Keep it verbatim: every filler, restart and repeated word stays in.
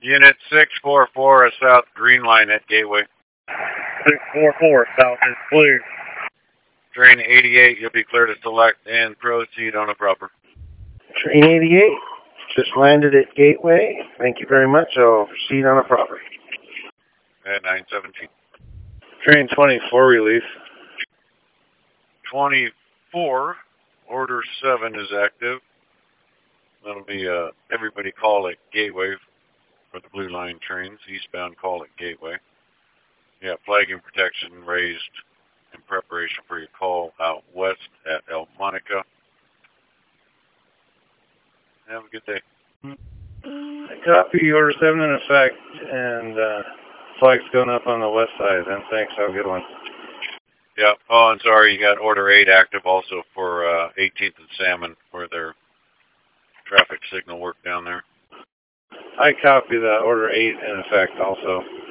Unit six four four is South Green Line at Gateway. six four four, South is clear. Train eighty-eight, you'll be clear to select and proceed on a proper. Train eighty-eight, just landed at Gateway. Thank you very much. I'll proceed on a proper. At nine seventeen. Train twenty-four, relief. twenty-four, order seven is active. That'll be uh, everybody call at Gateway for the Blue Line trains. Eastbound call at Gateway. Yeah, flagging protection raised in preparation for your call out west at El Monica. Have a good day. Copy, order seven in effect, and uh, flag's going up on the west side. And thanks, have a good one. Yeah, oh, and sorry, you got order eight active also for uh, eighteenth and Salmon for their traffic signal work down there. I copy that, order eight in effect also.